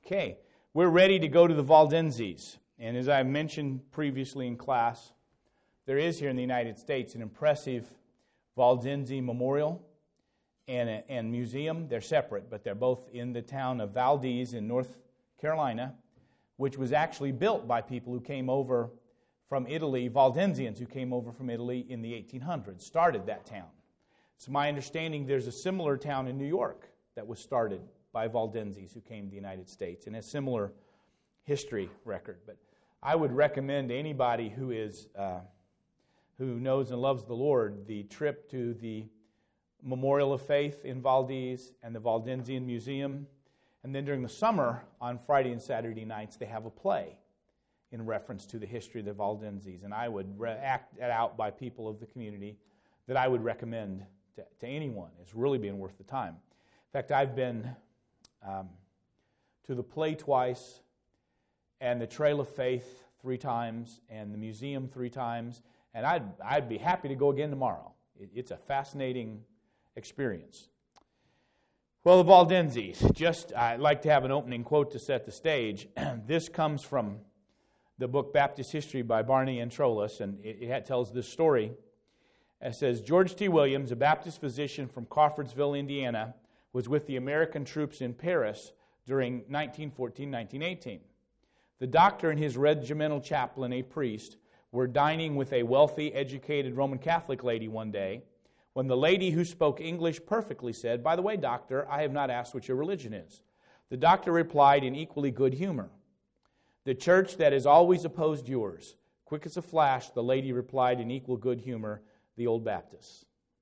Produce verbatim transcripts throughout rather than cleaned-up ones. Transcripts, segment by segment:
Okay, we're ready to go to the Waldenses. And as I mentioned previously in class, there is here in the United States an impressive Waldense memorial and, a, and museum. They're separate, but they're both in the town of Valdez in North Carolina, which was actually built by people who came over from Italy, Waldensians who came over from Italy in the eighteen hundreds, started that town. It's my understanding there's a similar town in New York that was started by Waldenses who came to the United States, and a similar history record. But I would recommend to anybody who is uh, who knows and loves the Lord the trip to the Memorial of Faith in Valdez and the Waldensian Museum. And then during the summer, on Friday and Saturday nights, they have a play in reference to the history of the Waldenses. And I would re- act it out by people of the community that I would recommend to, to anyone. It's really been worth the time. In fact, I've been um, to the play twice, and the Trail of Faith three times, and the museum three times, and I'd, I'd be happy to go again tomorrow. It, it's a fascinating experience. Well, the Waldenses, just I'd like to have an opening quote to set the stage. This comes from the book Baptist History by Barney and Trollis, and it, it tells this story. It says, George T. Williams, a Baptist physician from Crawfordsville, Indiana, was with the American troops in Paris during nineteen fourteen nineteen eighteen. The doctor and his regimental chaplain, a priest, were dining with a wealthy, educated Roman Catholic lady one day when the lady who spoke English perfectly said, "By the way, doctor, I have not asked what your religion is." The doctor replied in equally good humor, "The church that has always opposed yours." Quick as a flash, the lady replied in equal good humor, "The Old Baptists."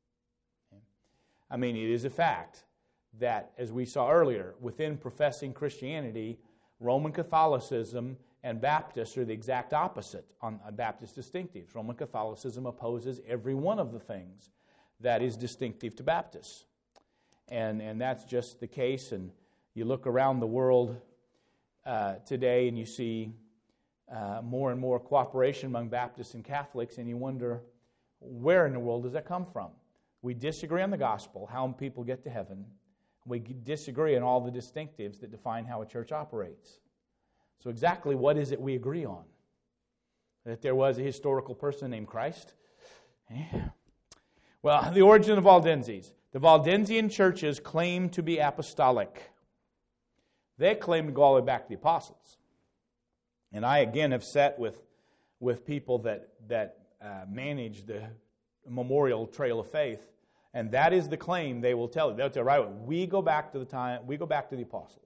I mean, it is a fact that, as we saw earlier, within professing Christianity, Roman Catholicism and Baptists are the exact opposite on Baptist distinctives. Roman Catholicism opposes every one of the things that is distinctive to Baptists. And, and that's just the case. And you look around the world uh, today and you see uh, more and more cooperation among Baptists and Catholics, and you wonder, where in the world does that come from? We disagree on the gospel, how people get to heaven. We disagree on all the distinctives that define how a church operates. So exactly what is it we agree on? That there was a historical person named Christ? Yeah. Well, the origin of the Waldenses. The Waldensian churches claim to be apostolic. They claim to go all the way back to the apostles. And I, again, have sat with, with people that, that uh, manage the Memorial Trail of Faith, and that is the claim they will tell you. They'll tell you, right, we go back to the time, we go back to the apostles.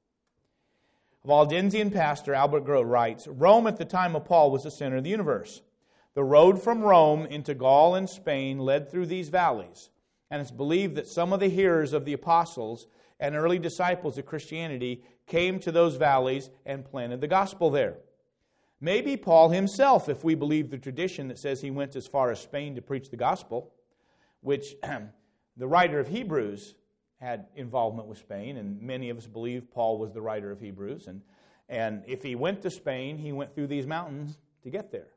Waldensian pastor Albert Grote writes, Rome at the time of Paul was the center of the universe. The road from Rome into Gaul and Spain led through these valleys, and it's believed that some of the hearers of the apostles and early disciples of Christianity came to those valleys and planted the gospel there. Maybe Paul himself, if we believe the tradition that says he went as far as Spain to preach the gospel, which the writer of Hebrews had involvement with Spain, and many of us believe Paul was the writer of Hebrews. And, and if he went to Spain, he went through these mountains to get there.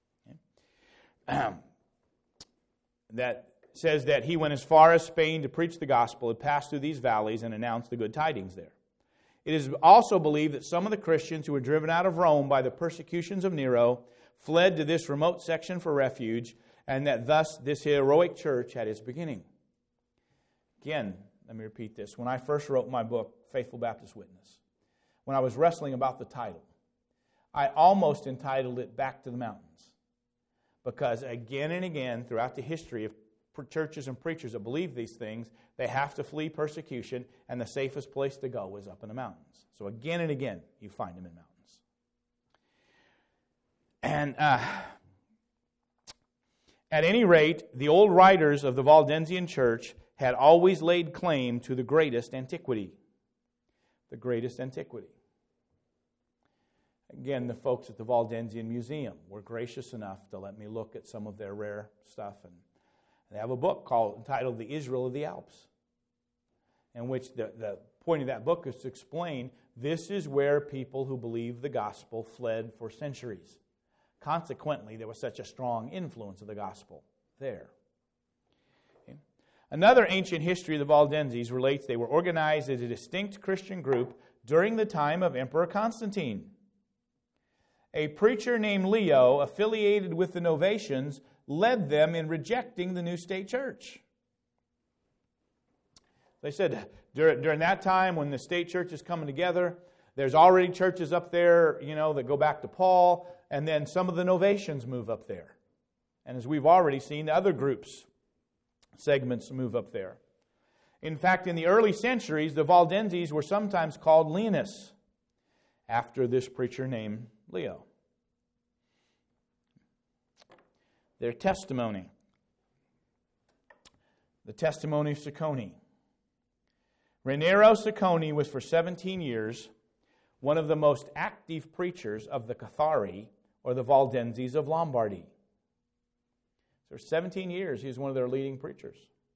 Okay. That says that he went as far as Spain to preach the gospel, had passed through these valleys, and announced the good tidings there. It is also believed that some of the Christians who were driven out of Rome by the persecutions of Nero fled to this remote section for refuge, and that thus this heroic church had its beginning. Again, let me repeat this. When I first wrote my book, Faithful Baptist Witness, when I was wrestling about the title, I almost entitled it Back to the Mountains. Because again and again, throughout the history of churches and preachers that believe these things, they have to flee persecution, and the safest place to go is up in the mountains. So again and again, you find them in mountains. And uh, at any rate, the old writers of the Waldensian church had always laid claim to the greatest antiquity. The greatest antiquity. Again, the folks at the Waldensian Museum were gracious enough to let me look at some of their rare stuff, and they have a book called entitled The Israel of the Alps, in which the, the point of that book is to explain this is where people who believe the gospel fled for centuries. Consequently, there was such a strong influence of the gospel there. Another ancient history of the Waldenses relates they were organized as a distinct Christian group during the time of Emperor Constantine. A preacher named Leo, affiliated with the Novatians, led them in rejecting the new state church. They said during that time when the state church is coming together, there's already churches up there, you know, that go back to Paul, and then some of the Novatians move up there. And as we've already seen, other groups, segments move up there. In fact, in the early centuries, the Valdenses were sometimes called Leonists, after this preacher named Leo. Their testimony. The testimony of Saccone. Raniero Saccone was for seventeen years one of the most active preachers of the Cathari, or the Valdenses of Lombardy. For seventeen years, he was one of their leading preachers.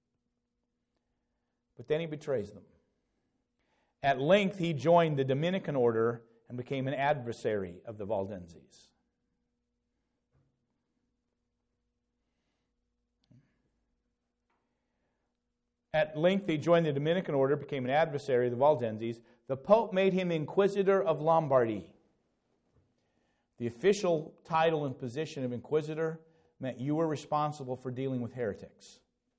But then he betrays them. At length, he joined the Dominican order and became an adversary of the Valdenses. At length, he joined the Dominican order, became an adversary of the Valdenses. The Pope made him Inquisitor of Lombardy. The official title and position of Inquisitor meant you were responsible for dealing with heretics.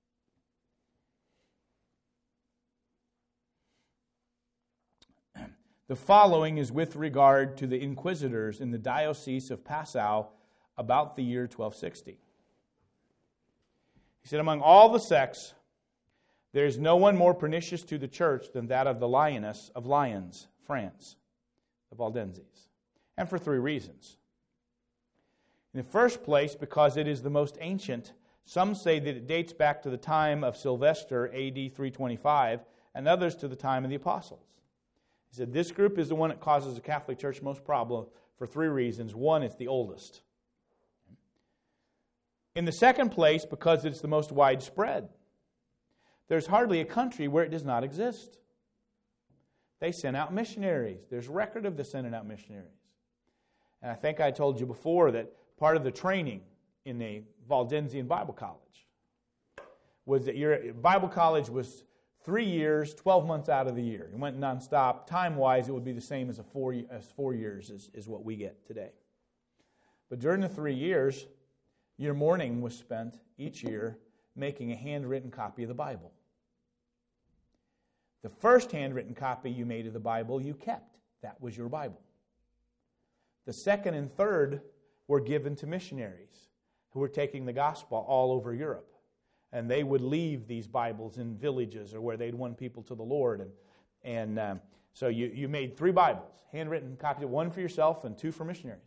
The following is with regard to the inquisitors in the Diocese of Passau about the year twelve sixty. He said, among all the sects, there is no one more pernicious to the church than that of the Lioness of Lyons, France, the Valdenses, and for three reasons. In the first place, because it is the most ancient. Some say that it dates back to the time of Sylvester, A D three twenty-five, and others to the time of the apostles. He said, this group is the one that causes the Catholic Church most problem for three reasons. One, it's the oldest. In the second place, because it's the most widespread. There's hardly a country where it does not exist. They sent out missionaries. There's record of the sending out missionaries. And I think I told you before that part of the training in the Valdensian Bible College was that your Bible college was three years, twelve months out of the year. It went nonstop. Time-wise, it would be the same as a four as four years is, is what we get today. But during the three years, your morning was spent each year making a handwritten copy of the Bible. The first handwritten copy you made of the Bible, you kept. That was your Bible. The second and third were given to missionaries who were taking the gospel all over Europe. And they would leave these Bibles in villages or where they'd won people to the Lord. And, and um, so you, you made three Bibles, handwritten copies, one for yourself and two for missionaries.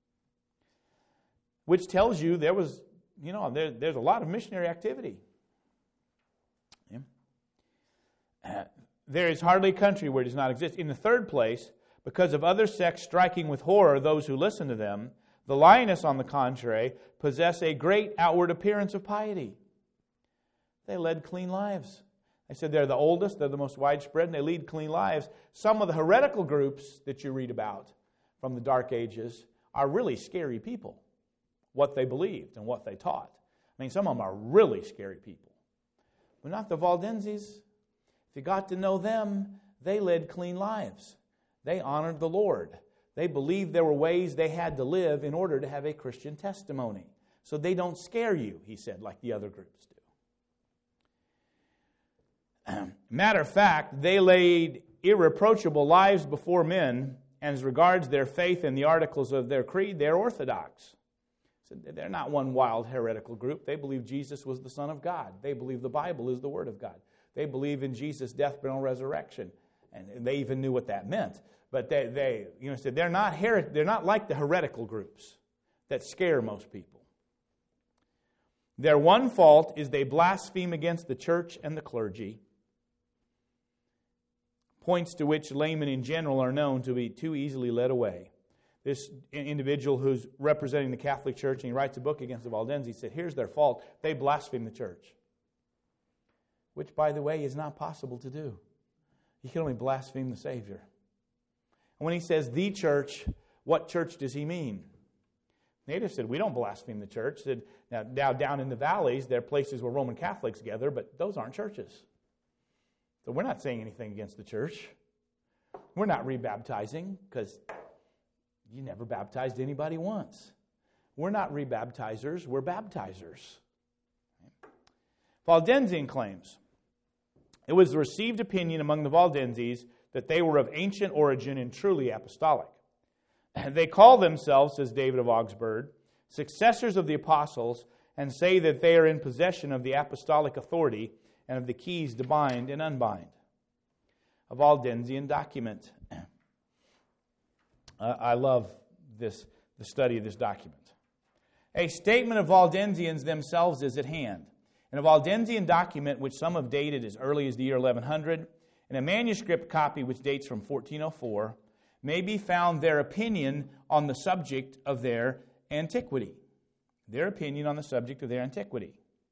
Which tells you there was, you know, there, there's a lot of missionary activity. Yeah. Uh, there is hardly a country where it does not exist. In the third place, because of other sects striking with horror those who listen to them, the Lionists, on the contrary, possess a great outward appearance of piety. They led clean lives. I said they're the oldest, they're the most widespread, and they lead clean lives. Some of the heretical groups that you read about from the Dark Ages are really scary people, what they believed and what they taught. I mean, some of them are really scary people. But not the Valdenses. If you got to know them, they led clean lives. They honored the Lord. They believed there were ways they had to live in order to have a Christian testimony. So they don't scare you, he said, like the other groups do. Matter of fact, they laid irreproachable lives before men, and as regards their faith in the articles of their creed, they're orthodox. So they're not one wild heretical group. They believe Jesus was the Son of God. They believe the Bible is the Word of God. They believe in Jesus' death, burial, and resurrection. And they even knew what that meant. But they, they you know, said they're not her- they're not like the heretical groups that scare most people. Their one fault is they blaspheme against the church and the clergy, points to which laymen in general are known to be too easily led away. This individual who's representing the Catholic Church, and he writes a book against the Valdenses, said, here's their fault. They blaspheme the church. Which, by the way, is not possible to do. You can only blaspheme the Savior. And when he says the church, what church does he mean? Natives said, we don't blaspheme the church. Said, now, now down in the valleys, there are places where Roman Catholics gather, but those aren't churches. So we're not saying anything against the church. We're not rebaptizing because you never baptized anybody once. We're not rebaptizers, we're baptizers. Valdensian claims. It was the received opinion among the Valdenses that they were of ancient origin and truly apostolic. They call themselves, says David of Augsburg, successors of the apostles, and say that they are in possession of the apostolic authority and of the keys to bind and unbind. A Valdensian document. Uh, I love this, the study of this document. A statement of Valdensians themselves is at hand. In a Valdensian document, which some have dated as early as the year eleven hundred, and a manuscript copy which dates from fourteen oh four, may be found their opinion on the subject of their antiquity. Their opinion on the subject of their antiquity.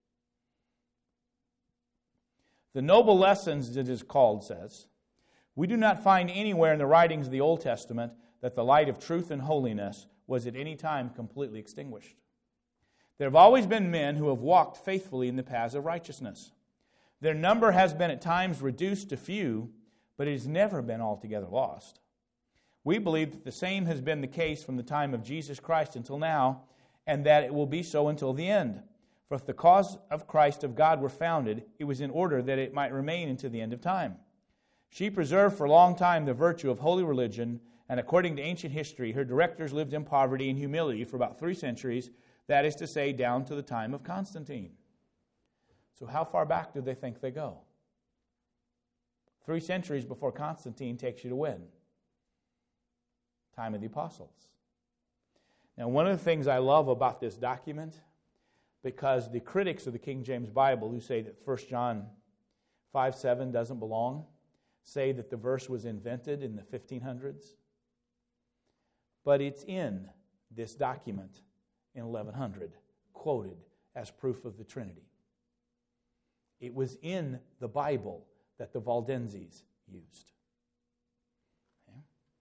The Noble Lessons, it is called, says, we do not find anywhere in the writings of the Old Testament that the light of truth and holiness was at any time completely extinguished. There have always been men who have walked faithfully in the paths of righteousness. Their number has been at times reduced to few, but it has never been altogether lost. We believe that the same has been the case from the time of Jesus Christ until now, and that it will be so until the end. For if the cause of Christ of God were founded, it was in order that it might remain unto the end of time. She preserved for a long time the virtue of holy religion, and according to ancient history, her directors lived in poverty and humility for about three centuries, that is to say, down to the time of Constantine. So how far back do they think they go? Three centuries before Constantine takes you to when? Time of the apostles. Now, one of the things I love about this document, because the critics of the King James Bible who say that First John five seven doesn't belong, say that the verse was invented in the fifteen hundreds. But it's in this document in eleven hundred, quoted as proof of the Trinity. It was in the Bible that the Valdenses used. Okay?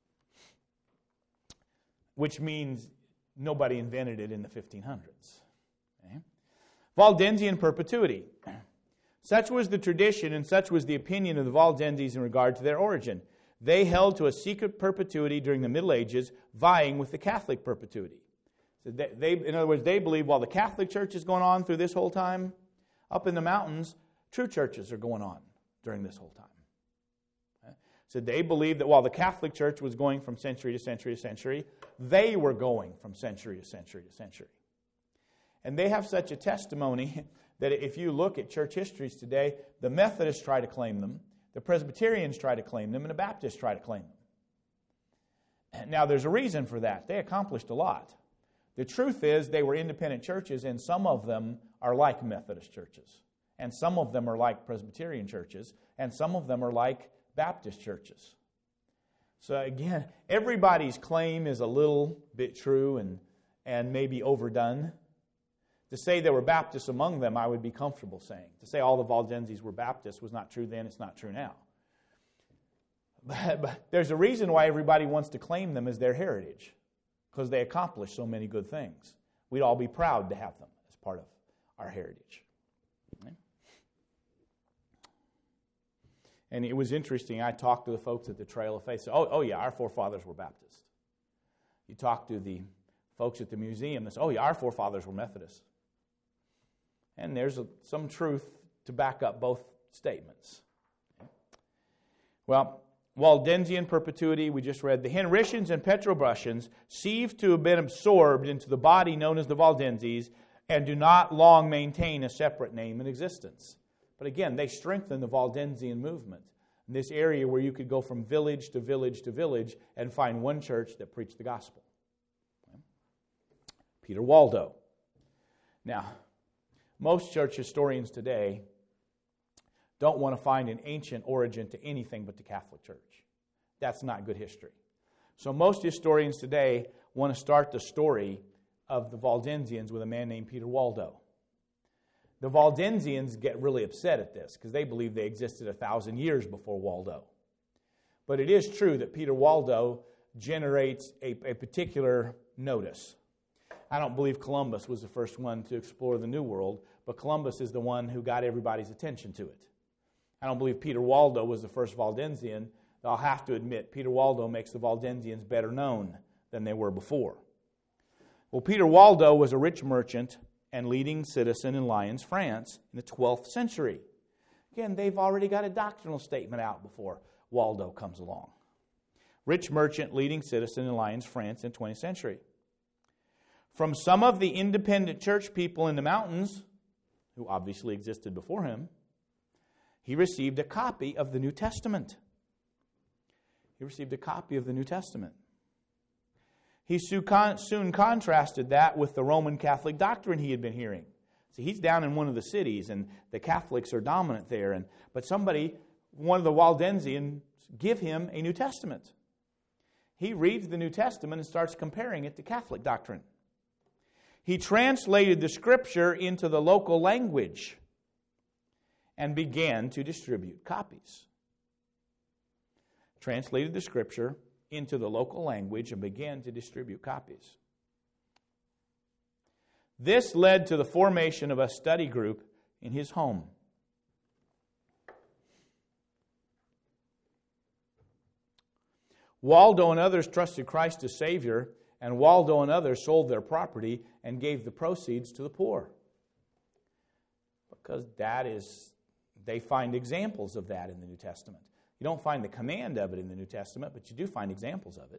Which means nobody invented it in the fifteen hundreds. Okay? Valdensian perpetuity. Such was the tradition and such was the opinion of the Valdenses in regard to their origin. They held to a secret perpetuity during the Middle Ages, vying with the Catholic perpetuity. So they, they, in other words, they believe while the Catholic Church is going on through this whole time, up in the mountains, true churches are going on during this whole time. Okay? So they believe that while the Catholic Church was going from century to century to century, they were going from century to century to century. And they have such a testimony that if you look at church histories today, the Methodists try to claim them, the Presbyterians try to claim them, and the Baptists try to claim them. Now, there's a reason for that. They accomplished a lot. The truth is they were independent churches, and some of them are like Methodist churches, and some of them are like Presbyterian churches, and some of them are like Baptist churches. So again, everybody's claim is a little bit true and, and maybe overdone. To say there were Baptists among them, I would be comfortable saying. To say all the Valdenses were Baptists was not true then, it's not true now. But, but there's a reason why everybody wants to claim them as their heritage, because they accomplished so many good things. We'd all be proud to have them as part of our heritage. Okay? And it was interesting, I talked to the folks at the Trail of Faith, said, oh, oh yeah, our forefathers were Baptists. You talk to the folks at the museum, they say, oh yeah, our forefathers were Methodists. And there's a, some truth to back up both statements. Okay. Well, Waldensian perpetuity, we just read. The Henricians and Petrobrusians seem to have been absorbed into the body known as the Valdenses and do not long maintain a separate name in existence. But again, they strengthen the Valdensian movement in this area where you could go from village to village to village and find one church that preached the gospel. Okay. Peter Waldo. Now, most church historians today don't want to find an ancient origin to anything but the Catholic Church. That's not good history. So most historians today want to start the story of the Valdensians with a man named Peter Waldo. The Valdensians get really upset at this because they believe they existed a thousand years before Waldo. But it is true that Peter Waldo generates a, a particular notice. I don't believe Columbus was the first one to explore the New World, but Columbus is the one who got everybody's attention to it. I don't believe Peter Waldo was the first Valdensian I'll have to admit, Peter Waldo makes the Waldensians better known than they were before. Well, Peter Waldo was a rich merchant and leading citizen in Lyons, France in the twelfth century. Again, they've already got a doctrinal statement out before Waldo comes along. Rich merchant, leading citizen in Lyons, France in the twentieth century. From some of the independent church people in the mountains, who obviously existed before him, he received a copy of the New Testament. He received a copy of the New Testament. He soon contrasted that with the Roman Catholic doctrine he had been hearing. See, he's down in one of the cities, and the Catholics are dominant there. And but somebody, one of the Waldensians, give him a New Testament. He reads the New Testament and starts comparing it to Catholic doctrine. He translated the Scripture into the local language and began to distribute copies. Translated the Scripture into the local language and began to distribute copies. This led to the formation of a study group in his home. Waldo and others trusted Christ as Savior, and Waldo and others sold their property and gave the proceeds to the poor. Because that is, they find examples of that in the New Testament. You don't find the command of it in the New Testament, but you do find examples of it.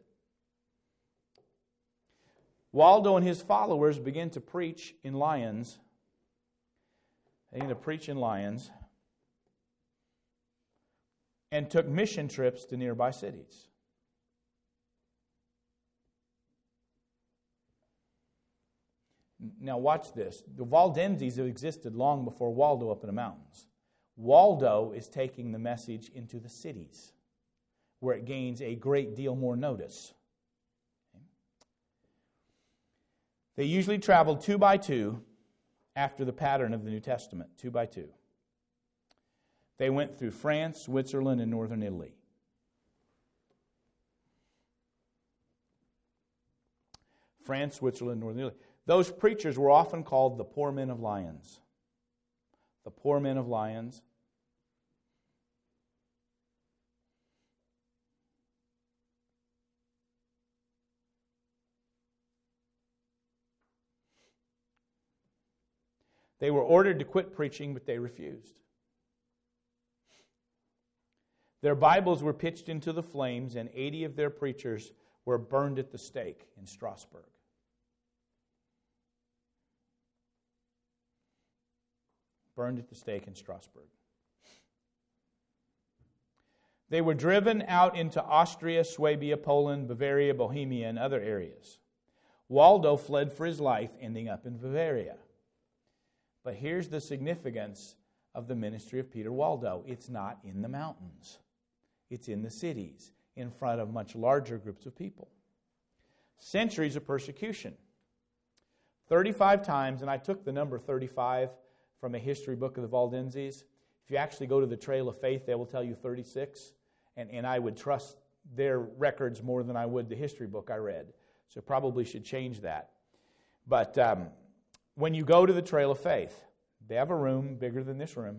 Waldo and his followers began to preach in Lyons. They began to preach in Lyons and took mission trips to nearby cities. Now watch this. The Waldenses have existed long before Waldo up in the mountains. Waldo is taking the message into the cities, where it gains a great deal more notice. They usually traveled two by two after the pattern of the New Testament, two by two. They went through France, Switzerland, and northern Italy. France, Switzerland, northern Italy. Those preachers were often called the poor men of Lyons. The poor men of Lyons. They were ordered to quit preaching, but they refused. Their Bibles were pitched into the flames, and eighty of their preachers were burned at the stake in Strasbourg. Burned at the stake in Strasbourg. They were driven out into Austria, Swabia, Poland, Bavaria, Bohemia, and other areas. Waldo fled for his life, ending up in Bavaria. But here's the significance of the ministry of Peter Waldo. It's not in the mountains. It's in the cities, in front of much larger groups of people. Centuries of persecution. thirty-five times, and I took the number thirty-five from a history book of the Waldenses. If you actually go to the Trail of Faith, they will tell you thirty-six, and, and I would trust their records more than I would the history book I read. So probably should change that. But um, when you go to the Trail of Faith, they have a room bigger than this room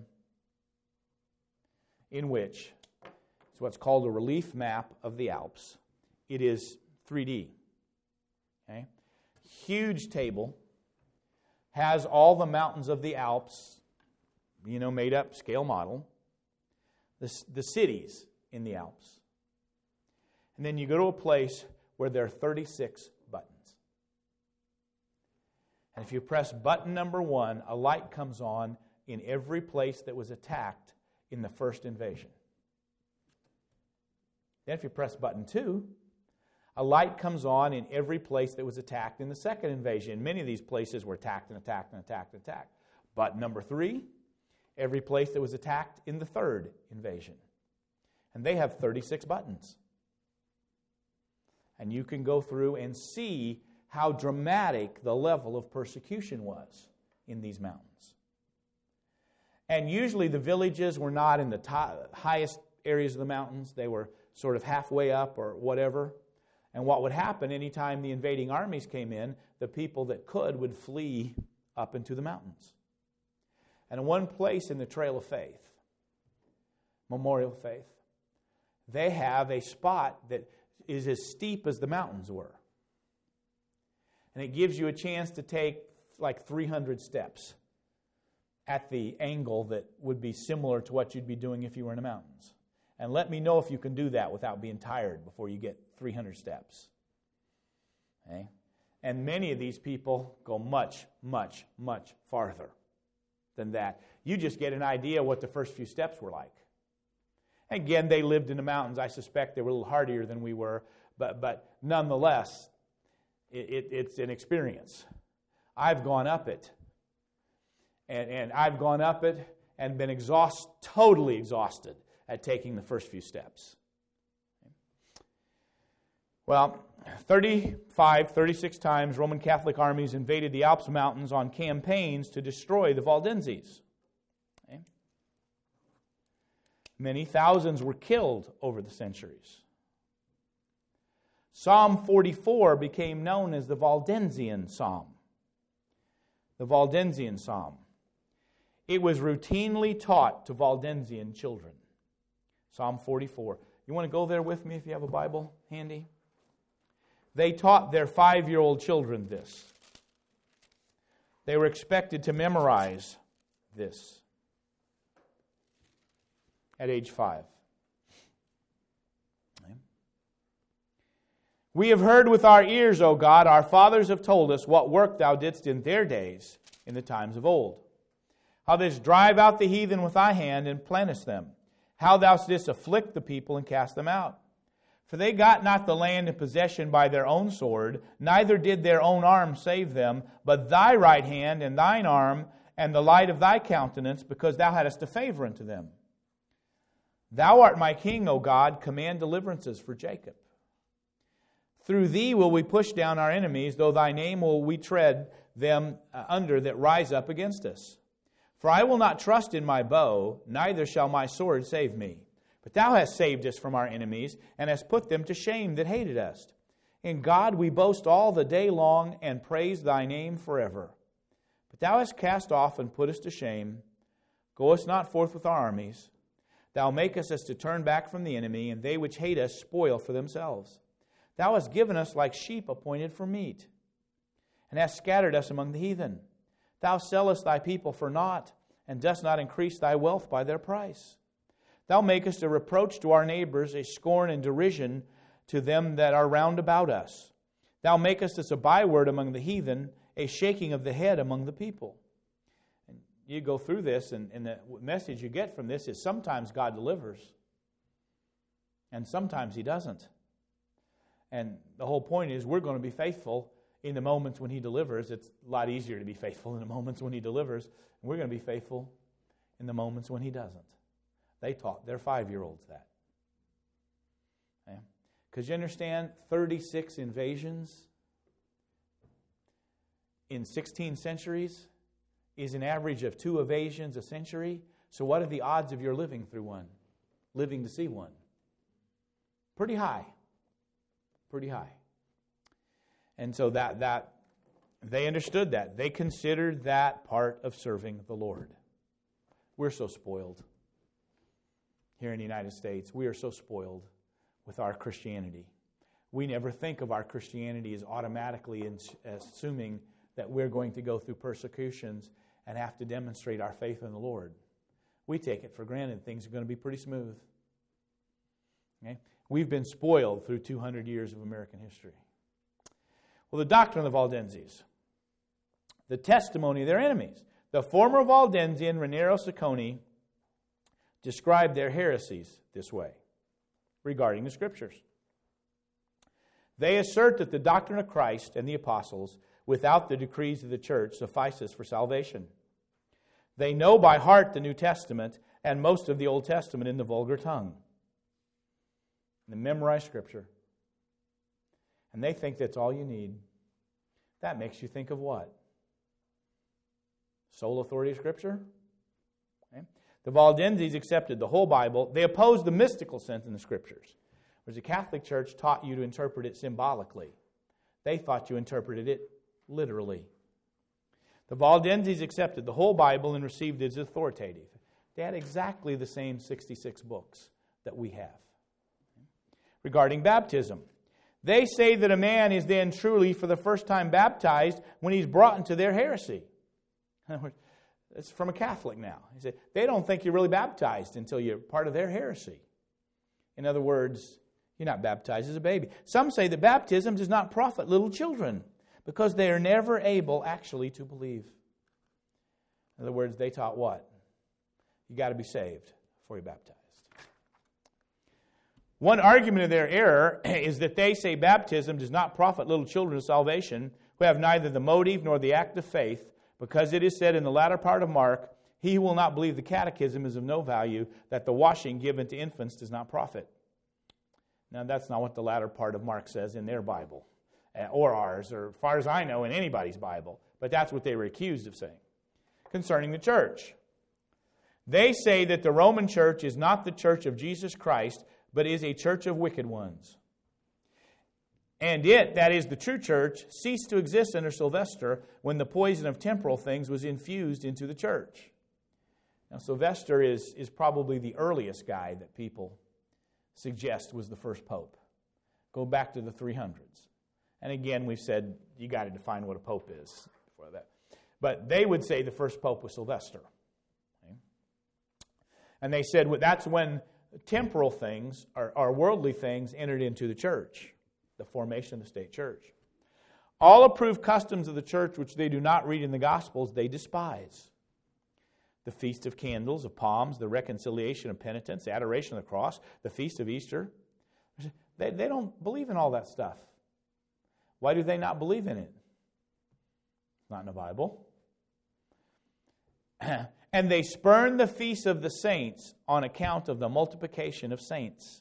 in which it's what's called a relief map of the Alps. It is three D. Okay? Huge table. Has all the mountains of the Alps, you know, made up, scale model. The, the cities in the Alps. And then you go to a place where there are thirty-six buttons. And if you press button number one, a light comes on in every place that was attacked in the first invasion. Then if you press button two, a light comes on in every place that was attacked in the second invasion. Many of these places were attacked and attacked and attacked and attacked. Button number three, every place that was attacked in the third invasion. And they have thirty-six buttons. And you can go through and see how dramatic the level of persecution was in these mountains. And usually the villages were not in the t- highest areas of the mountains. They were sort of halfway up or whatever. And what would happen anytime the invading armies came in, the people that could would flee up into the mountains. And in one place in the Trail of Faith, Memorial of Faith, they have a spot that is as steep as the mountains were. And it gives you a chance to take like three hundred steps at the angle that would be similar to what you'd be doing if you were in the mountains. And let me know if you can do that without being tired before you get three hundred steps. Okay? And many of these people go much, much, much farther than that. You just get an idea what the first few steps were like. Again, they lived in the mountains. I suspect they were a little hardier than we were, but but nonetheless, it, it, it's an experience. I've gone up it, and, and I've gone up it and been exhaust, totally exhausted at taking the first few steps. Well, thirty-five, thirty-six times Roman Catholic armies invaded the Alps mountains on campaigns to destroy the Waldenses. Okay. Many thousands were killed over the centuries. Psalm forty-four became known as the Waldensian Psalm. The Waldensian Psalm. It was routinely taught to Waldensian children. Psalm forty-four. You want to go there with me if you have a Bible handy? They taught their five-year-old children this. They were expected to memorize this at age five. We have heard with our ears, O God, our fathers have told us what work Thou didst in their days, in the times of old. How Thou didst drive out the heathen with Thy hand and plantest them. How Thou didst afflict the people and cast them out. For they got not the land in possession by their own sword, neither did their own arm save them, but Thy right hand and Thine arm and the light of Thy countenance, because Thou hadst a favor unto them. Thou art my king, O God, command deliverances for Jacob. Through Thee will we push down our enemies, though Thy name will we tread them under that rise up against us. For I will not trust in my bow, neither shall my sword save me. But Thou hast saved us from our enemies, and hast put them to shame that hated us. In God we boast all the day long, and praise Thy name forever. But Thou hast cast off and put us to shame. Go us not forth with our armies. Thou makest us to turn back from the enemy, and they which hate us spoil for themselves. Thou hast given us like sheep appointed for meat, and hast scattered us among the heathen. Thou sellest Thy people for naught, and dost not increase Thy wealth by their price. Thou makest a reproach to our neighbors, a scorn and derision to them that are round about us. Thou makest us a byword among the heathen, a shaking of the head among the people. And you go through this, and, and the message you get from this is sometimes God delivers, and sometimes He doesn't. And the whole point is we're going to be faithful in the moments when He delivers. It's a lot easier to be faithful in the moments when He delivers. And we're going to be faithful in the moments when He doesn't. They taught their five-year-olds that. Because okay. You understand, thirty-six invasions in sixteen centuries is an average of two invasions a century. So what are the odds of your living through one? Living to see one? Pretty high. Pretty high. And so that that they understood that. They considered that part of serving the Lord. We're so spoiled. Here in the United States, we are so spoiled with our Christianity. We never think of our Christianity as automatically assuming that we're going to go through persecutions and have to demonstrate our faith in the Lord. We take it for granted things are going to be pretty smooth. Okay? We've been spoiled through two hundred years of American history. Well, the doctrine of the Waldenses. The testimony of their enemies. The former Waldensian Raniero Sacconi describe their heresies this way regarding the Scriptures. They assert that the doctrine of Christ and the apostles, without the decrees of the church, suffices for salvation. They know by heart the New Testament and most of the Old Testament in the vulgar tongue. They memorize Scripture. And they think that's all you need. That makes you think of what? Sole authority of Scripture? Okay. The Waldenses accepted the whole Bible. They opposed the mystical sense in the Scriptures, whereas the Catholic Church taught you to interpret it symbolically. They thought you interpreted it literally. The Waldenses accepted the whole Bible and received it as authoritative. They had exactly the same sixty-six books that we have. regarding baptism. They say that a man is then truly for the first time baptized when he's brought into their heresy. In other words, it's from a Catholic now. He said, they don't think you're really baptized until you're part of their heresy. In other words, you're not baptized as a baby. Some say that baptism does not profit little children because they are never able actually to believe. In other words, they taught what? You got to be saved before you're baptized. One argument of their error is that they say baptism does not profit little children of salvation who have neither the motive nor the act of faith, because it is said in the latter part of Mark, he who will not believe the catechism is of no value, that the washing given to infants does not profit. Now, that's not what the latter part of Mark says in their Bible, or ours, or as far as I know, in anybody's Bible. But that's what they were accused of saying. Concerning the church, they say that the Roman church is not the church of Jesus Christ, but is a church of wicked ones. And it, that is the true church, ceased to exist under Sylvester when the poison of temporal things was infused into the church. Now, Sylvester is, is probably the earliest guy that people suggest was the first pope. Go back to the three hundreds. And again, we've said you got to define what a pope is before that. But they would say the first pope was Sylvester. Okay? And they said that's when temporal things, or, or worldly things, entered into the church, the formation of the state church. All approved customs of the church which they do not read in the Gospels, they despise. The Feast of Candles, of Palms, the reconciliation of penitents, the adoration of the cross, the Feast of Easter. They, they don't believe in all that stuff. Why do they not believe in it? It's not in the Bible. And they spurn the feasts of the saints on account of the multiplication of saints.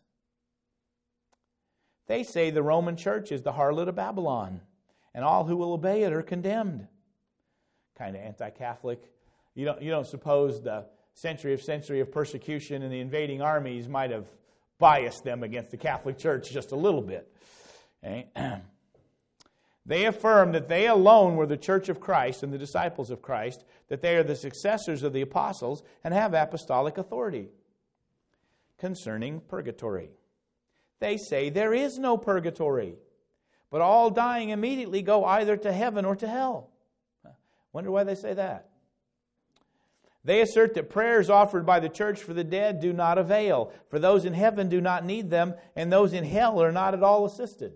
They say the Roman church is the harlot of Babylon, and all who will obey it are condemned. Kind of anti-Catholic. You don't, you don't suppose the century of century of persecution and the invading armies might have biased them against the Catholic Church just a little bit. Okay? They affirm that they alone were the church of Christ and the disciples of Christ, that they are the successors of the apostles and have apostolic authority. Concerning purgatory, they say there is no purgatory, but all dying immediately go either to heaven or to hell. Wonder why they say that. They assert that prayers offered by the church for the dead do not avail, for those in heaven do not need them, and those in hell are not at all assisted.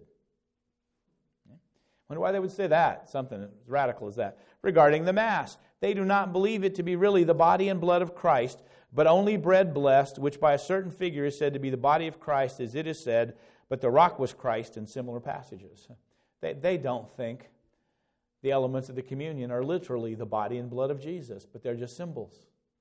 Wonder why they would say that, something as radical as that. Regarding the Mass, they do not believe it to be really the body and blood of Christ, but only bread blessed, which by a certain figure is said to be the body of Christ, as it is said, but the rock was Christ, in similar passages. They, they don't think the elements of the communion are literally the body and blood of Jesus, but they're just symbols.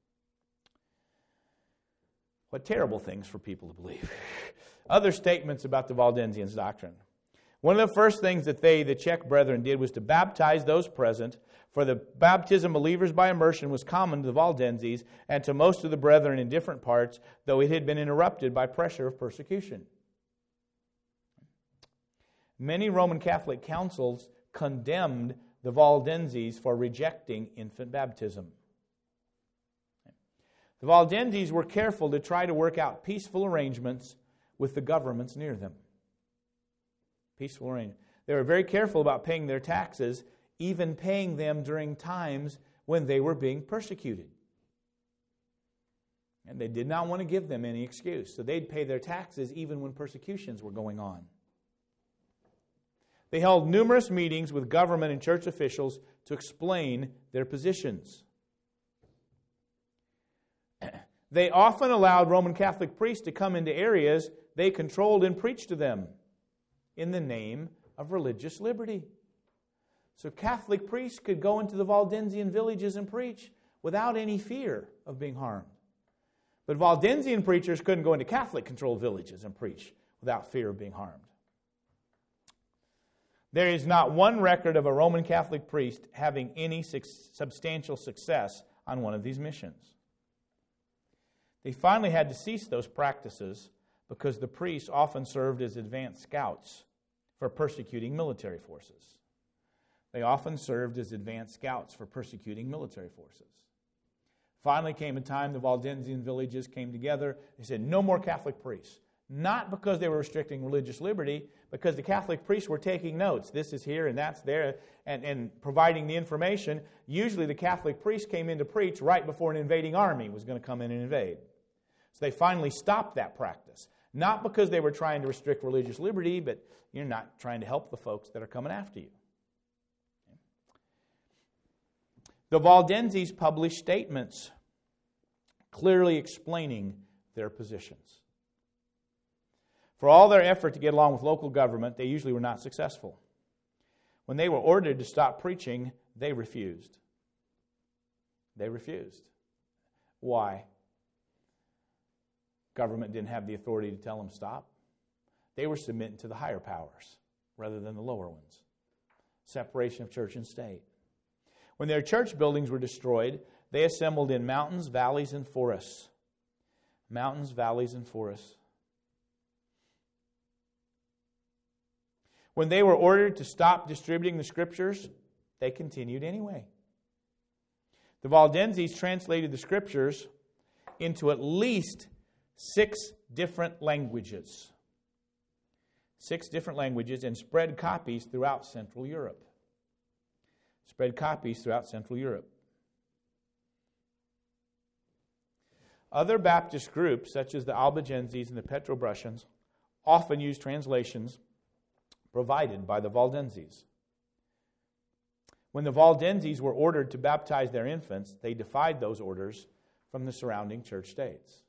What terrible things for people to believe. Other statements about the Waldensians' doctrine. One of the first things that they, the Czech brethren, did was to baptize those present, for the baptism of believers by immersion was common to the Waldenses and to most of the brethren in different parts, though it had been interrupted by pressure of persecution. Many Roman Catholic councils condemned the Waldenses for rejecting infant baptism. The Waldenses were careful to try to work out peaceful arrangements with the governments near them. Peaceful arrangement. They were very careful about paying their taxes, even paying them during times when they were being persecuted. And they did not want to give them any excuse. So they'd pay their taxes even when persecutions were going on. They held numerous meetings with government and church officials to explain their positions. They often allowed Roman Catholic priests to come into areas they controlled and preach to them in the name of religious liberty. So Catholic priests could go into the Waldensian villages and preach without any fear of being harmed. But Waldensian preachers couldn't go into Catholic-controlled villages and preach without fear of being harmed. There is not one record of a Roman Catholic priest having any su- substantial success on one of these missions. They finally had to cease those practices because the priests often served as advanced scouts for persecuting military forces. They often served as advanced scouts for persecuting military forces. Finally came a time the Waldensian villages came together. They said, no more Catholic priests. not because they were restricting religious liberty, because the Catholic priests were taking notes. This is here and that's there, and, and providing the information. Usually the Catholic priest came in to preach right before an invading army was going to come in and invade. So they finally stopped that practice. Not because they were trying to restrict religious liberty, but you're not trying to help the folks that are coming after you. The Valdenses published statements clearly explaining their positions. For all their effort to get along with local government, they usually were not successful. When they were ordered to stop preaching, they refused. They refused. Why? Government didn't have the authority to tell them stop. They were submitting to the higher powers rather than the lower ones. Separation of church and state. When their church buildings were destroyed, they assembled in mountains, valleys, and forests. Mountains, valleys, and forests. When they were ordered to stop distributing the Scriptures, they continued anyway. The Valdenses translated the Scriptures into at least six different languages. Six different languages, and spread copies throughout Central Europe. Spread copies throughout Central Europe. Other Baptist groups, such as the Albigenses and the Petrobrusians, often use translations provided by the Valdenses. When the Valdenses were ordered to baptize their infants, they defied those orders from the surrounding church states.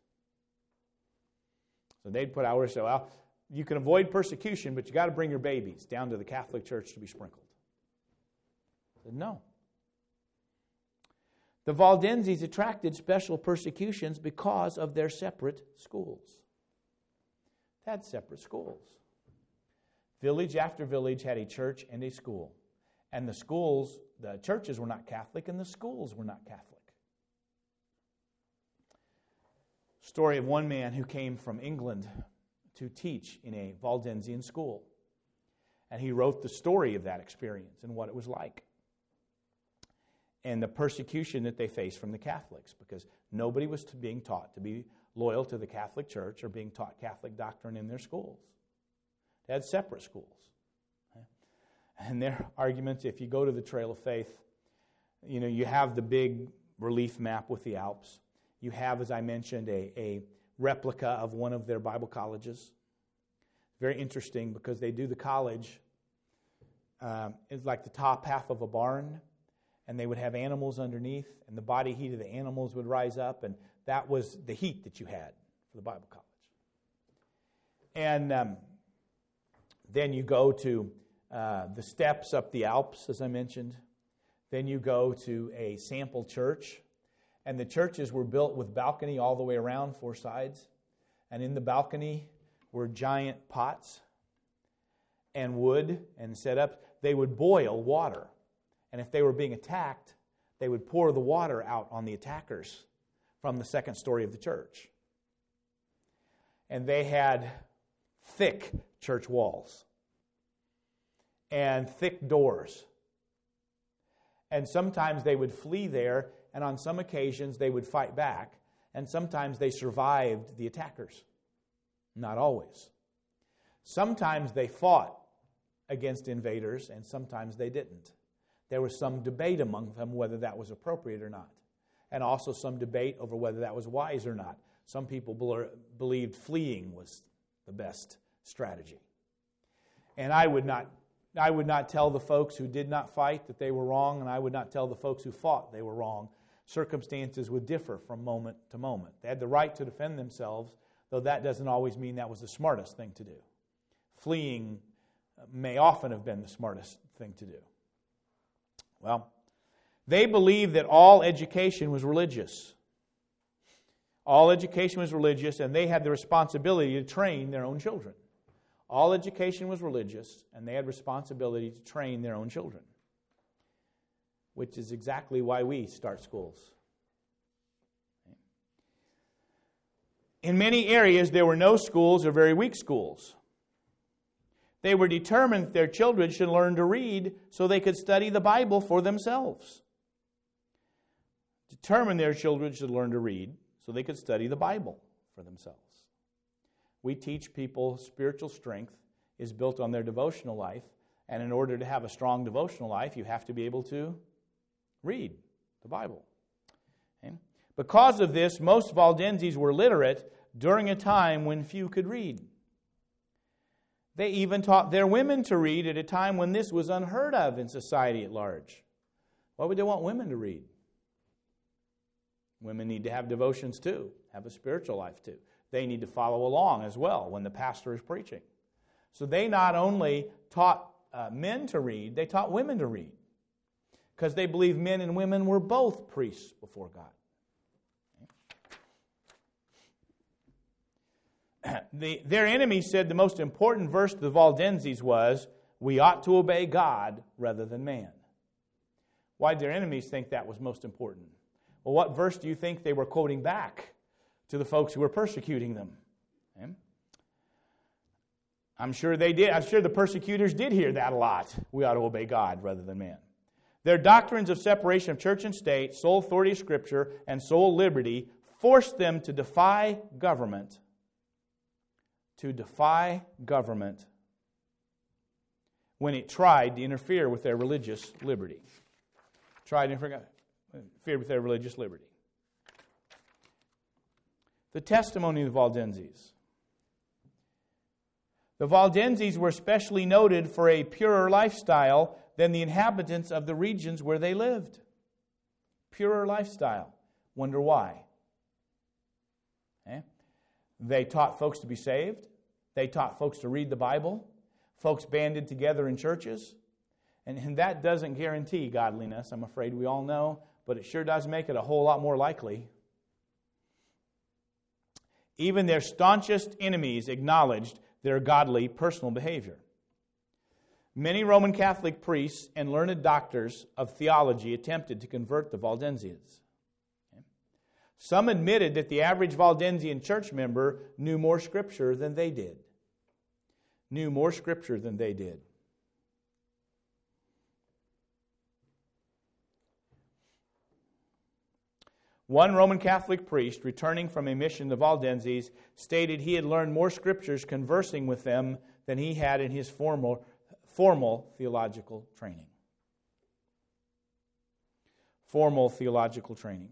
So they'd put out orders, so, well, you can avoid persecution, but you got to bring your babies down to the Catholic Church to be sprinkled. I said, no. The Valdenses attracted special persecutions because of their separate schools. They had separate schools. Village after village had a church and a school. And the schools, the churches were not Catholic, and the schools were not Catholic. Story of one man who came from England to teach in a Valdensian school. And he wrote the story of that experience and what it was like. And the persecution that they faced from the Catholics, because nobody was being taught to be loyal to the Catholic Church or being taught Catholic doctrine in their schools. They had separate schools. And their arguments, if you go to the Trail of Faith, you know, you have the big relief map with the Alps. You have, as I mentioned, a, a replica of one of their Bible colleges. Very interesting because they do the college, um, it's like the top half of a barn, and they would have animals underneath, and the body heat of the animals would rise up, and that was the heat that you had for the Bible college. And um, then you go to uh, the steps up the Alps, as I mentioned. Then you go to a sample church, and the churches were built with balcony all the way around, four sides. And in the balcony were giant pots and wood and set up. They would boil water. And if they were being attacked, they would pour the water out on the attackers from the second story of the church. And they had thick church walls and thick doors. And sometimes they would flee there, and on some occasions they would fight back, and sometimes they survived the attackers. Not always. Sometimes they fought against invaders, and sometimes they didn't. There was some debate among them whether that was appropriate or not, and also some debate over whether that was wise or not. Some people believed fleeing was the best strategy. And I would not I would not tell the folks who did not fight that they were wrong, and I would not tell the folks who fought they were wrong. Circumstances would differ from moment to moment. They had the right to defend themselves, though that doesn't always mean that was the smartest thing to do. Fleeing may often have been the smartest thing to do. Well, they believed that all education was religious. All education was religious, and they had the responsibility to train their own children. All education was religious, and they had responsibility to train their own children, which is exactly why we start schools. In many areas, there were no schools or very weak schools. They were determined that their children should learn to read so they could study the Bible for themselves. Determined their children should learn to read so they could study the Bible for themselves. We teach people spiritual strength is built on their devotional life, and in order to have a strong devotional life, you have to be able to read the Bible. Okay? Because of this, most Valdenses were literate during a time when few could read. They even taught their women to read at a time when this was unheard of in society at large. Why would they want women to read? Women need to have devotions too, have a spiritual life too. They need to follow along as well when the pastor is preaching. So they not only taught uh, men to read, they taught women to read. Because they believed men and women were both priests before God. The, their enemies said the most important verse to the Valdenses was, we ought to obey God rather than man. Why did their enemies think that was most important? Well, what verse do you think they were quoting back to the folks who were persecuting them? Okay. I'm sure they did. I'm sure the persecutors did hear that a lot. We ought to obey God rather than man. Their doctrines of separation of church and state, sole authority of Scripture, and sole liberty forced them to defy government. To defy government when it tried to interfere with their religious liberty. Tried to interfere with their religious liberty. The testimony of the Valdenses. The Valdenses were especially noted for a purer lifestyle than the inhabitants of the regions where they lived. Purer lifestyle. Wonder why? Okay. They taught folks to be saved. They taught folks to read the Bible. Folks banded together in churches. And, and that doesn't guarantee godliness, I'm afraid we all know, but it sure does make it a whole lot more likely. Even their staunchest enemies acknowledged their godly personal behavior. Many Roman Catholic priests and learned doctors of theology attempted to convert the Valdenses. Some admitted that the average Valdensian church member knew more Scripture than they did. Knew more Scripture than they did. One Roman Catholic priest, returning from a mission to Valdenses, stated he had learned more Scriptures conversing with them than he had in his formal, formal theological training. Formal theological training.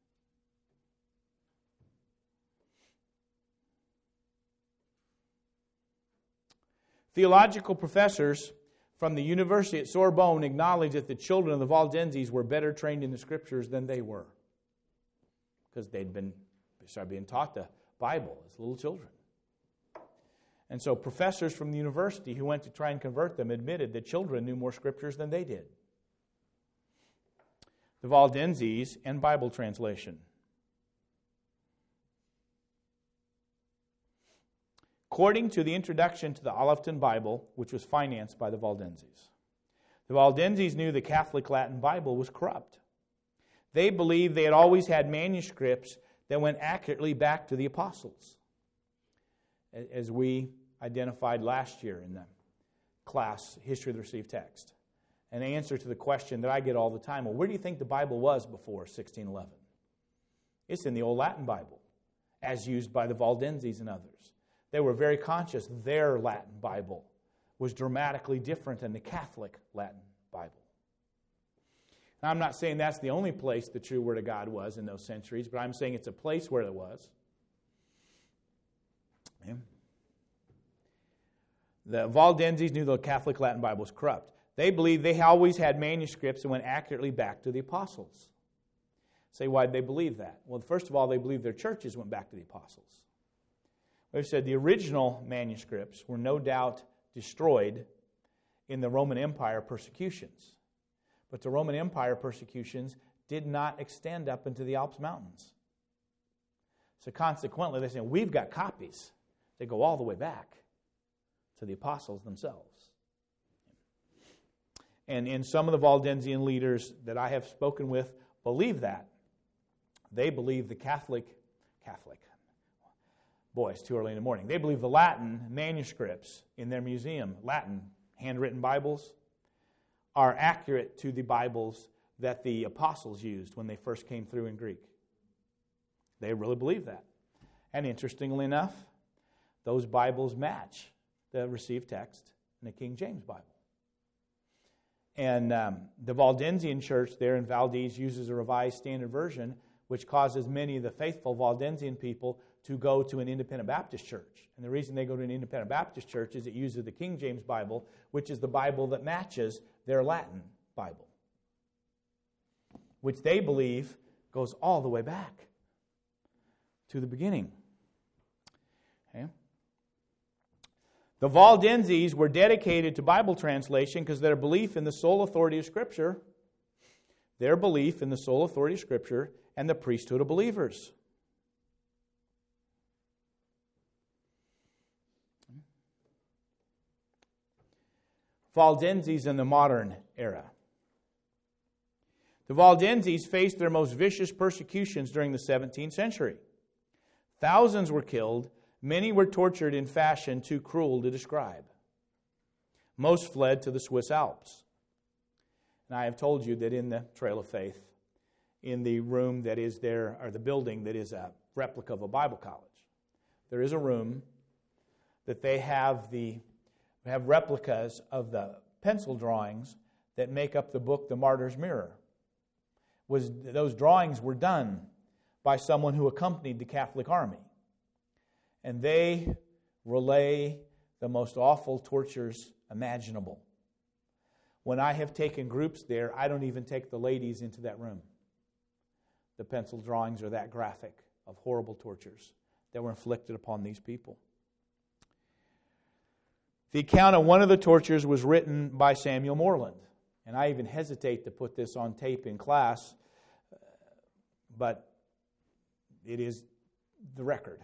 Theological professors from the University at Sorbonne acknowledged that the children of the Valdenses were better trained in the Scriptures than they were, because they'd been they started being taught the Bible as little children. And so professors from the university who went to try and convert them admitted that children knew more Scriptures than they did. The Valdenses and Bible translation. According to the introduction to the Oliveton Bible, which was financed by the Valdenses, the Valdenses knew the Catholic Latin Bible was corrupt. They believed they had always had manuscripts that went accurately back to the apostles, as we identified last year in the class, History of the Received Text. An answer to the question that I get all the time, well, where do you think the Bible was before sixteen eleven? It's in the Old Latin Bible, as used by the Valdenses and others. They were very conscious their Latin Bible was dramatically different than the Catholic Latin Bible. Now, I'm not saying that's the only place the true Word of God was in those centuries, but I'm saying it's a place where it was. Okay. The Valdenses knew the Catholic Latin Bible was corrupt. They believed they always had manuscripts that went accurately back to the apostles. Say, why did they believe that? Well, first of all, they believed their churches went back to the apostles. We've said the original manuscripts were no doubt destroyed in the Roman Empire persecutions. But the Roman Empire persecutions did not extend up into the Alps Mountains. So consequently, they say, we've got copies. They go all the way back to the apostles themselves. And in some of the Valdensian leaders that I have spoken with believe that. They believe the Catholic, Catholic, boy, it's too early in the morning. They believe the Latin manuscripts in their museum, Latin handwritten Bibles, are accurate to the Bibles that the apostles used when they first came through in Greek. They really believe that. And interestingly enough, those Bibles match the received text in the King James Bible. And um, the Valdensian church there in Valdez uses a Revised Standard Version, which causes many of the faithful Valdensian people to go to an independent Baptist church. And the reason they go to an independent Baptist church is it uses the King James Bible, which is the Bible that matches their Latin Bible, which they believe goes all the way back to the beginning. Okay? The Valdenses were dedicated to Bible translation because their belief in the sole authority of Scripture, their belief in the sole authority of Scripture and the priesthood of believers. Valdenses in the modern era. The Valdenses faced their most vicious persecutions during the seventeenth century. Thousands were killed. Many were tortured in fashion too cruel to describe. Most fled to the Swiss Alps. And I have told you that in the Trail of Faith, in the room that is there, or the building that is a replica of a Bible college, there is a room that they have the have replicas of the pencil drawings that make up the book The Martyr's Mirror. Was those drawings were done by someone who accompanied the Catholic Army. And they relay the most awful tortures imaginable. When I have taken groups there, I don't even take the ladies into that room. The pencil drawings are that graphic of horrible tortures that were inflicted upon these people. The account of one of the tortures was written by Samuel Moreland. And I even hesitate to put this on tape in class, but it is the record.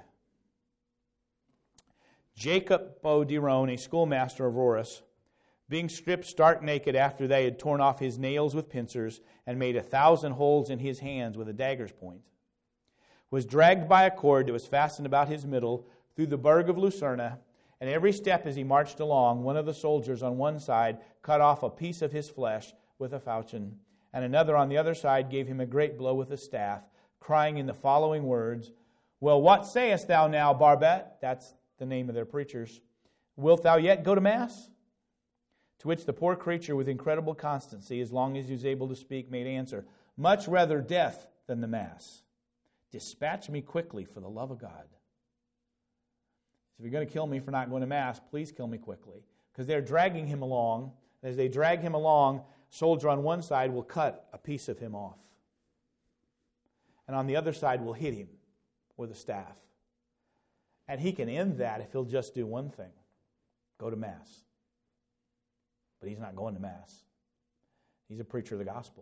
Jacob Beauderon, a schoolmaster of Roris, being stripped stark naked after they had torn off his nails with pincers and made a thousand holes in his hands with a dagger's point, was dragged by a cord that was fastened about his middle through the burg of Lucerna, and every step as he marched along, one of the soldiers on one side cut off a piece of his flesh with a falchion, and another on the other side gave him a great blow with a staff, crying in the following words, "Well, what sayest thou now, Barbet?" That's the name of their preachers. "Wilt thou yet go to Mass?" To which the poor creature, with incredible constancy, as long as he was able to speak, made answer, "Much rather death than the Mass. Dispatch me quickly for the love of God." If you're going to kill me for not going to Mass, please kill me quickly. Because they're dragging him along. As they drag him along, a soldier on one side will cut a piece of him off. And on the other side will hit him with a staff. And he can end that if he'll just do one thing. Go to Mass. But he's not going to Mass. He's a preacher of the gospel.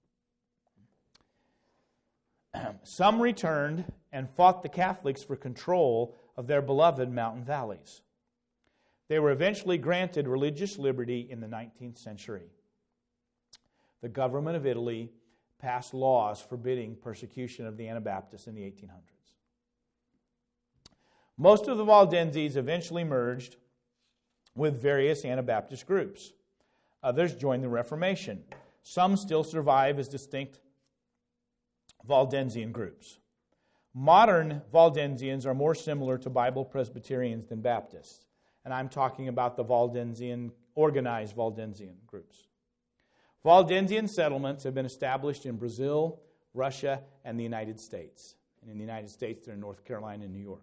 Some returned and fought the Catholics for control of their beloved mountain valleys. They were eventually granted religious liberty in the nineteenth century. The government of Italy passed laws forbidding persecution of the Anabaptists in the eighteen hundreds. Most of the Valdenses eventually merged with various Anabaptist groups. Others joined the Reformation. Some still survive as distinct Valdensian groups. Modern Valdensians are more similar to Bible Presbyterians than Baptists. And I'm talking about the Valdensian, organized Valdensian groups. Valdensian settlements have been established in Brazil, Russia, and the United States. And in the United States, they're in North Carolina and New York.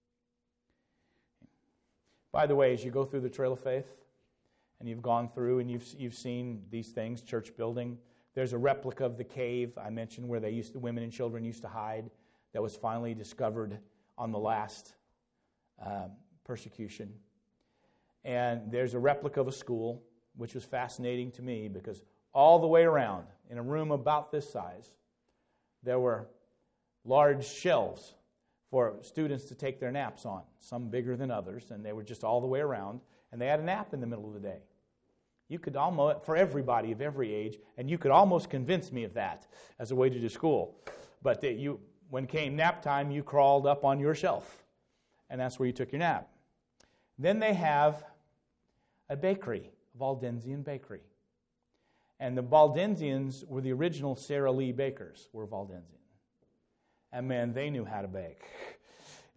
By the way, as you go through the Trail of Faith, and you've gone through and you've you've seen these things, church building, there's a replica of the cave I mentioned where they used to, women and children used to hide, that was finally discovered on the last uh, persecution. And there's a replica of a school, which was fascinating to me because all the way around, in a room about this size, there were large shelves for students to take their naps on, some bigger than others, and they were just all the way around, and they had a nap in the middle of the day. You could almost, for everybody of every age, and you could almost convince me of that as a way to do school. But that you, when came nap time, you crawled up on your shelf, and that's where you took your nap. Then they have a bakery, a Valdensian bakery. And the Valdensians were the original Sara Lee bakers, were Valdensian. And man, they knew how to bake.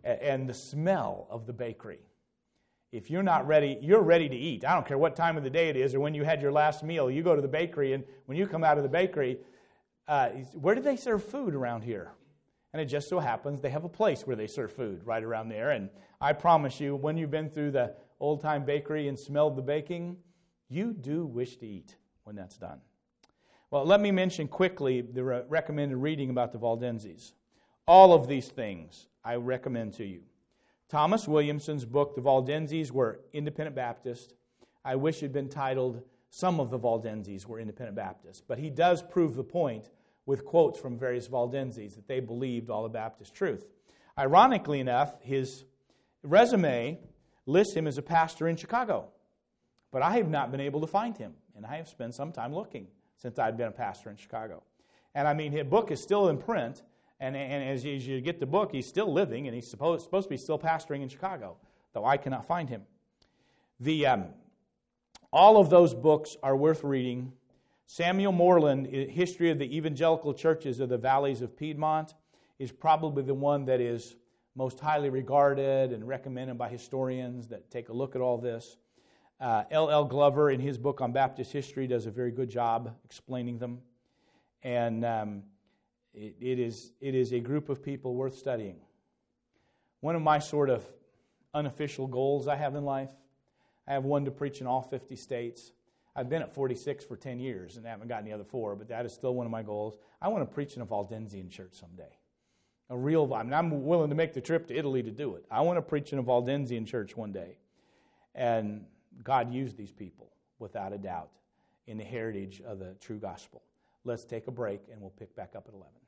and the smell of the bakery. If you're not ready, you're ready to eat. I don't care what time of the day it is or when you had your last meal. You go to the bakery, and when you come out of the bakery, uh, where do they serve food around here? And it just so happens they have a place where they serve food right around there. And I promise you, when you've been through the old-time bakery and smelled the baking, you do wish to eat when that's done. Well, let me mention quickly the re- recommended reading about the Waldenses. All of these things I recommend to you. Thomas Williamson's book, The Waldenses Were Independent Baptists. I wish it had been titled, Some of the Waldenses Were Independent Baptists. But he does prove the point with quotes from various Waldenses that they believed all the Baptist truth. Ironically enough, his resume lists him as a pastor in Chicago. But I have not been able to find him, and I have spent some time looking since I've been a pastor in Chicago. And I mean, his book is still in print, and, and as, you, as you get the book, he's still living, and he's supposed, supposed to be still pastoring in Chicago, though I cannot find him. The um, all of those books are worth reading. Samuel Moreland, History of the Evangelical Churches of the Valleys of Piedmont, is probably the one that is most highly regarded and recommended by historians that take a look at all this. Uh, L L Glover, in his book on Baptist history, does a very good job explaining them. And um, it, it is it is a group of people worth studying. One of my sort of unofficial goals I have in life, I have one to preach in all fifty states. I've been at forty-six for ten years and haven't gotten the other four, but that is still one of my goals. I want to preach in a Waldensian church someday. A real, I mean, I'm willing to make the trip to Italy to do it. I want to preach in a Waldensian church one day. And God used these people, without a doubt, in the heritage of the true gospel. Let's take a break, and we'll pick back up at eleven.